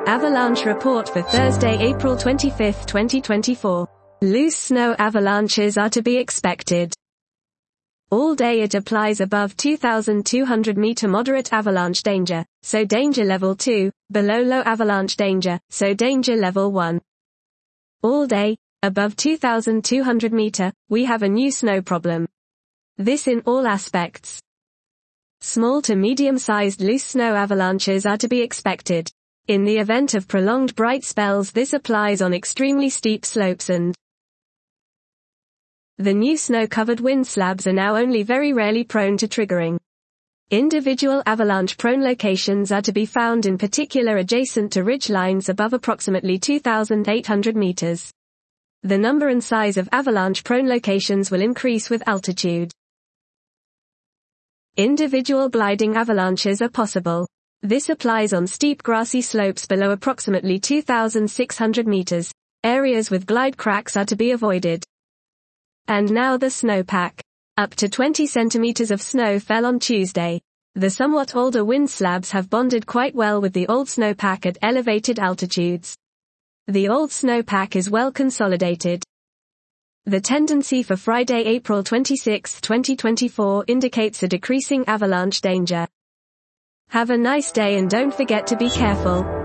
Avalanche report for Thursday, April 25, 2024. Loose snow avalanches are to be expected. All day it applies above 2,200 meter moderate avalanche danger, so danger level 2, below low avalanche danger, so danger level 1. All day, above 2,200 meter, we have a new snow problem. This in all aspects. Small to medium-sized loose snow avalanches are to be expected. In the event of prolonged bright spells, this applies on extremely steep slopes and the new snow-covered wind slabs are now only very rarely prone to triggering. Individual avalanche-prone locations are to be found in particular adjacent to ridge lines above approximately 2,800 meters. The number and size of avalanche-prone locations will increase with altitude. Individual gliding avalanches are possible. This applies on steep grassy slopes below approximately 2,600 meters. Areas with glide cracks are to be avoided. And now the snowpack. Up to 20 centimeters of snow fell on Tuesday. The somewhat older wind slabs have bonded quite well with the old snowpack at elevated altitudes. The old snowpack is well consolidated. The tendency for Friday, April 26, 2024 indicates a decreasing avalanche danger. Have a nice day and don't forget to be careful.